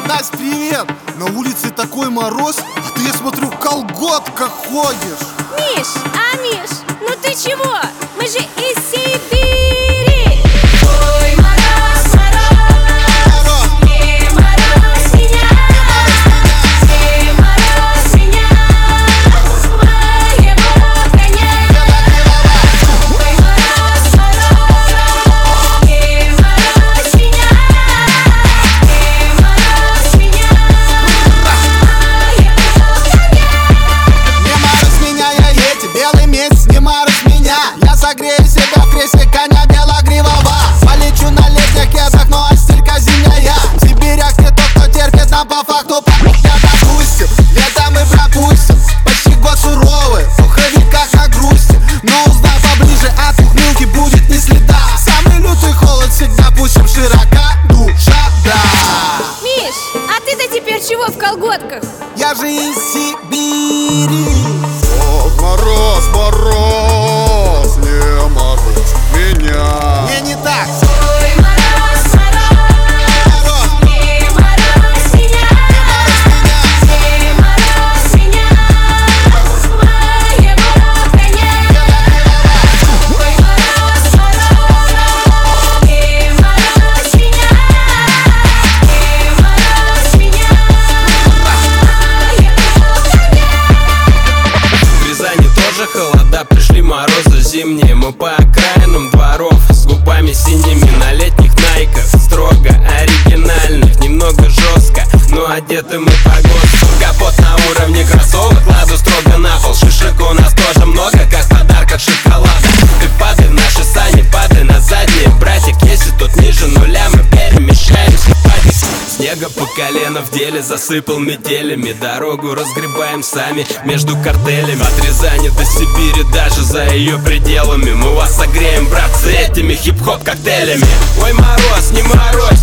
Настя, привет! На улице такой мороз, а ты, я смотрю, в колготках ходишь. Миш, ну ты чего? Мы же из Сибири. Ой, мороз, мороз, не морозь меня, не морозь меня, моего коня. Ой, мороз, мороз, не морозь меня, не морозь меня, Не морозь меня, я эти белый месяц, не морозь меня. Я согрею себя в кресле коня белогривого. Полечу на летних кедах, но стилька зимняя. В Сибирях не тот, кто терпит, нам по факту я допустим. Лето мы пропустим, почти год суровый, в пуховиках на грусти. Но узнав поближе, от ухмылки будет не следа. Самый лютый холод всегда пустим широка душа, да. Миш, а ты-то теперь чего в колготках? Я же из Сибири. Мороз, мороз, не морозь меня. Не так. Ой, мороз, мороз, не морозь меня, не морозь меня, моего коня. Ой, мороз, мороз, не морозь меня, не морозь меня, В Рязани тоже холода, пришли морозы зимние. Мы по окраинам дворов с губами синими на летних найках, строго оригинальных, немного жестко, но одеты мы по ГОСТу. Капот на уровне кроссовок, кладу строго на пол. Шишек у нас тоже много, как подарков шоколада. Ты падай в наши сани, падай на задние, братик. Если тут ниже нуля, мы перемещаемся. Снега по колено в деле, засыпал метелями. Дорогу разгребаем сами между картелями. От Рязани до Сибири, даже за ее пределами. Мы вас согреем, братцы, этими хип-хоп коктейлями. Ой, мороз, не морозь